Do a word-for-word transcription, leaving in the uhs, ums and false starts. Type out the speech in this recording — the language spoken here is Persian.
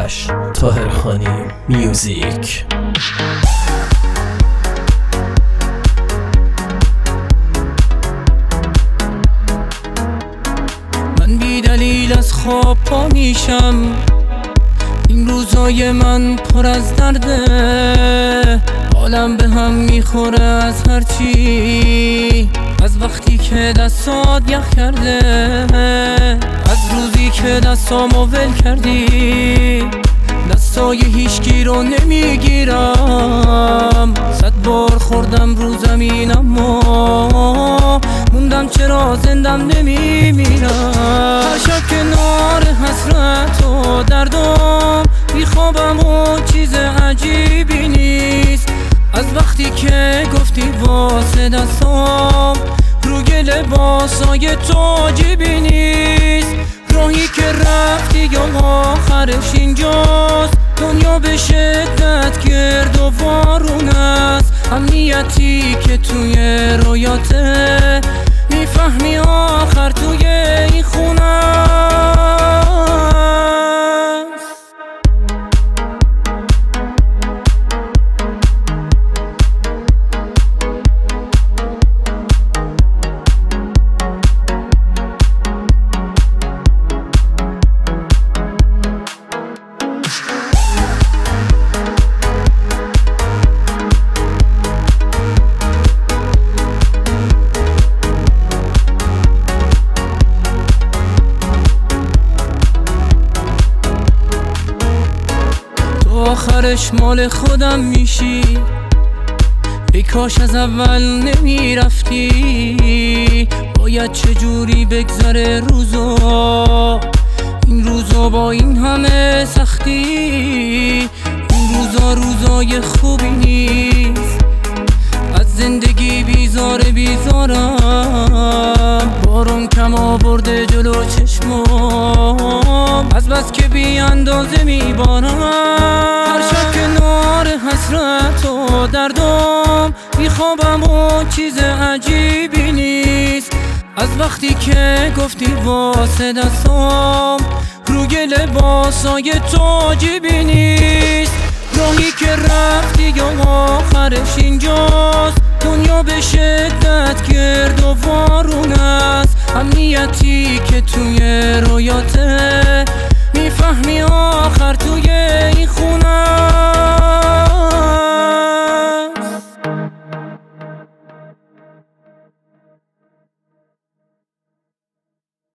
آرش طاهرخانی میوزیک. من بی دلیل از خواب پا میشم، این روزای من پر از درده، حالم به هم میخوره از هرچی، از وقتی که دستات یخ کرده، از روزی که دستامو ول کردی، دستای هیچکی رو نمیگیرم، صد بار خوردم رو زمین اما موندم چرا زندم نمیمیرم. هر شب کنار حسرت و دردم میخوابم و چیز عجیبی نیست، از وقتی که گفتی واسه دستام رو گل باسای تو جیبی نیست، راهی که رفتی یا آخرش اینجاست، دنیا به شدت گرد و بارون است، امنیتی که توی رویاته میفهمی آخر توی این خونه است. آخرش مال خودم میشی، ای کاش از اول نمیرفتی، باید چجوری بگذره روزا، این روزا با این همه سختی، این روزا روزای خوبی نیست، از زندگی بیزاره بیزارم، بارون کم آورده جلو چشمام، از بس که بی اندازه میبارم. هر شب کنار حسرت و دردم میخوابم و چیز عجیبی نیست، از وقتی که گفتی واسه دستام رو گل باسای تو جیبی نیست، راهی که رفتی یا آخرش اینجاست، دنیا به شدت گرد و بارون است، امنیتی که توی رویات